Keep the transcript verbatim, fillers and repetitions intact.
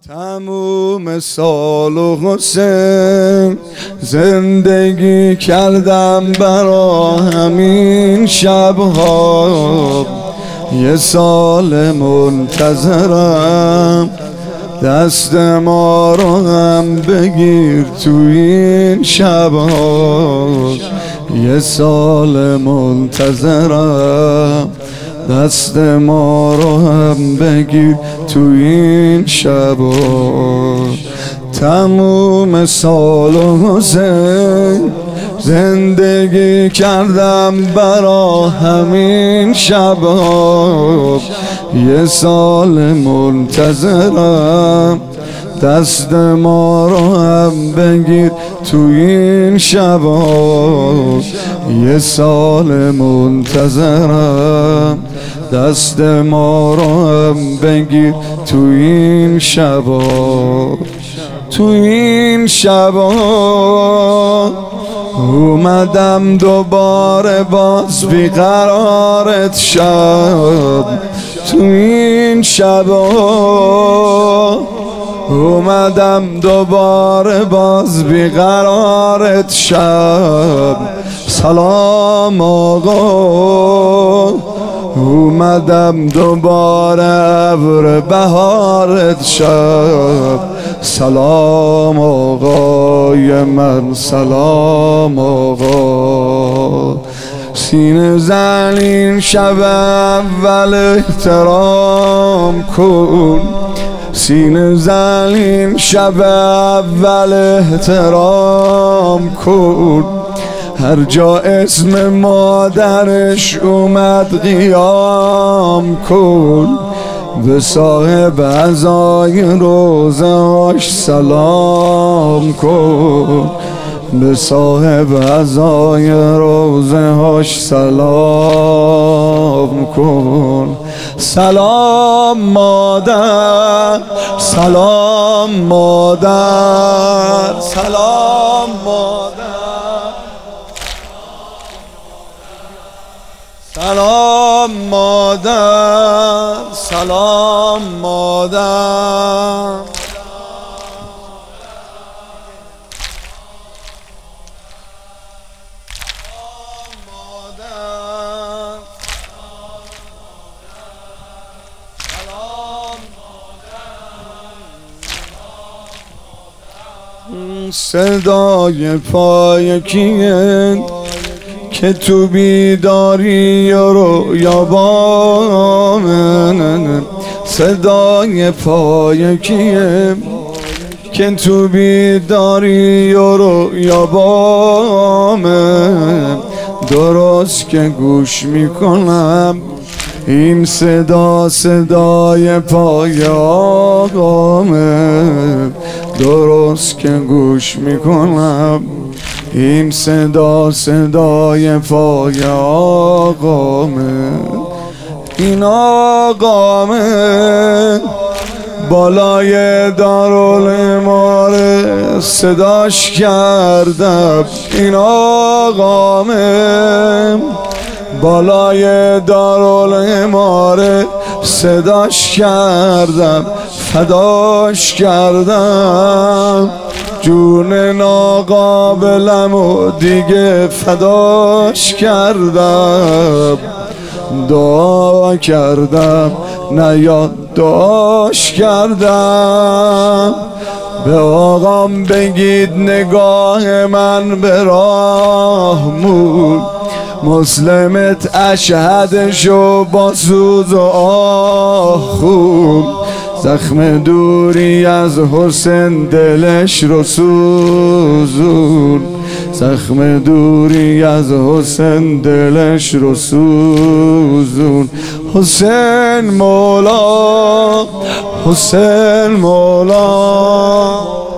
تموم سال و حسین زندگی کردم برا همین شبها، یه سال منتظرم دست ما رو هم بگیر تو این شبها، یه سال منتظرم دست ما رو هم بگیر تو این شبا. تموم سال و حسین زندگی کردم برا همین شبا، یه سال منتظرم دست ما رو هم بگیر تو این شبا، یه سال منتظرم دست ما رو هم بگیر تو این شبا. تو این شبا اومدم دوباره باز بیقرارت شب، تو این شبا اومدم دوباره باز بیقرارت شب. سلام آقا، اومدم دوباره ابر بهارت شب. سلام آقای من، سلام آقا. سینه زنین شب اول احترام کن، سینه زنین شب اول احترام کن. هر جا اسم مادرش اومد قیام کن، به صاحب عزای روزهاش سلام کن، به صاحب عزای روزهاش سلام کن. سلام مادر، سلام مادر، سلام مادر، سلام مادر، سلام مادر. صدای پای کیه که تو بیداری یا رویا بامه، صدای پای کیه که تو بیداری یا رویا بامه. درست که گوش میکنم این صدا صدای پای آقامه، درست که گوش میکنم این صدا صدای پای آقامه. این آقامه بالای دارالعماره صداش کردم، این آقامه بالای دارالعماره صداش کردم، فداش کردم. جون ناقابلم و دیگه فداش کردم، دعا کردم نه یادداشت کردم. به آقام بگید نگاه من به راه مون، مسلمت اشهدشو با سوز و آه خون. زخم دوری از حسین دلش رو سوزون، زخم دوری از حسین دلش رو سوزون. حسین مولا، حسین مولا.